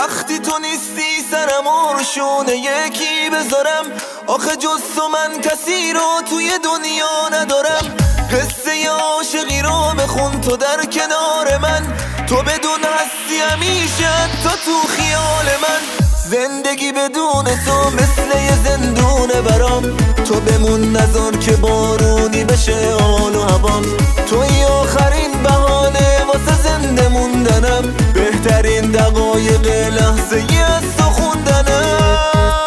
وقتی تو نیستی سرم روشونه یکی بذارم، آخه جز تو من کسی رو توی دنیا ندارم. قصه عاشقی رو بخون تو در کنار من، تو بدون هستی همیشه تا تو خیال من. زندگی بدون تو مثل یه زندونه برام، تو بمون نذار که بارونی بشه حال و هوام. توی آخرین بهانه واسه زنده موندنم، بهترین دقایق لحظه ای از تو خوندنم.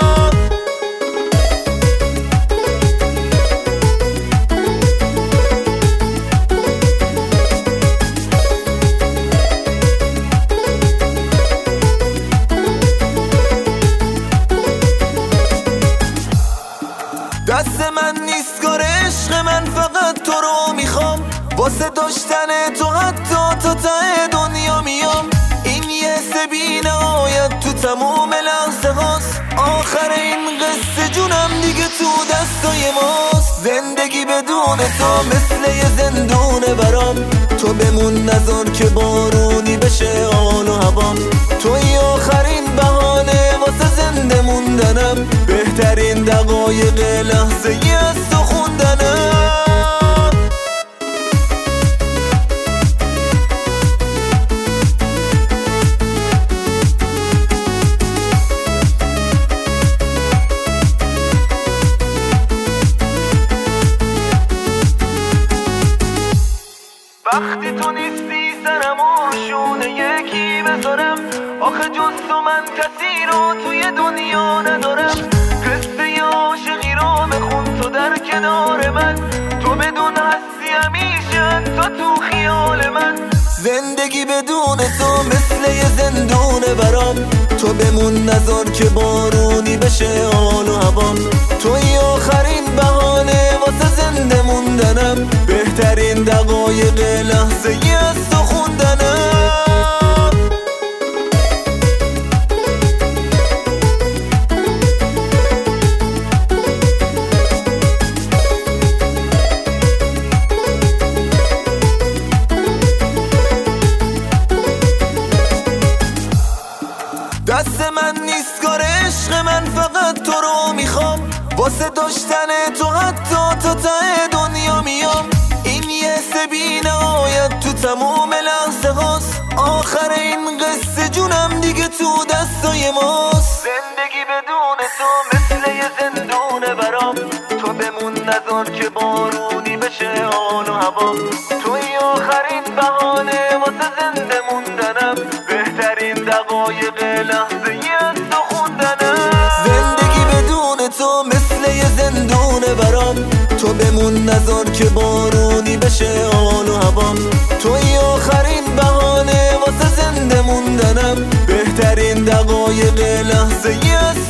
دست من نیست کار عشق من، فقط تو رو میخوام. واسه داشتن تو حتی تا ته دنیا میام. این یه بی نهایت تو تموم لحظه هاست، آخر این قصه جونم دیگه تو دستای ماست. زندگی بدون تو مثل یه زندونه برام، تو بمون نذار که بارونی بشه حال و هوام. توی آخرین بهانه واسه زنده موندنم، بهترین دقایق لحظه ای از تو خوندنم. وقتی تو نیستی سرم روشونه یکی بذارم، آخه جز تو من کسی رو توی دنیا ندارم. قصه عاشقی رو بخون تو در کنار من، تو بدون هستی همیشه تا تو خیال من. زندگی بدون تو مثل یه زندونه برام، تو بمون نذار که بارونی بشه حال و هوام. توی آخرین بهانه واسه زنده موندنم، بهترین دقایق لحظه ای از تو خوندنم. دست من نیست کار عشق من، فقط تو رو میخوام. واسه داشتن تو حتی تا ته دنیا میام. این یه بی نهایت تو تموم لحظه هاست، آخر این قصه جونم دیگه تو دستای ماست. زندگی بدون تو مثل یه زندونه برام، تو بمون نذار که بارونی بشه حال و هوام. توی آخرین بهانه واسه زنده موندنم، بهترین دقایق لحظه ای از تو خوندنم. زندگی بدون تو مثل یه زندونه برام، تو بمون نذار که بارونی بشه حال و هوام. توی آخرین بهانه واسه زنده موندنم، بهترین دقایق لحظه ای از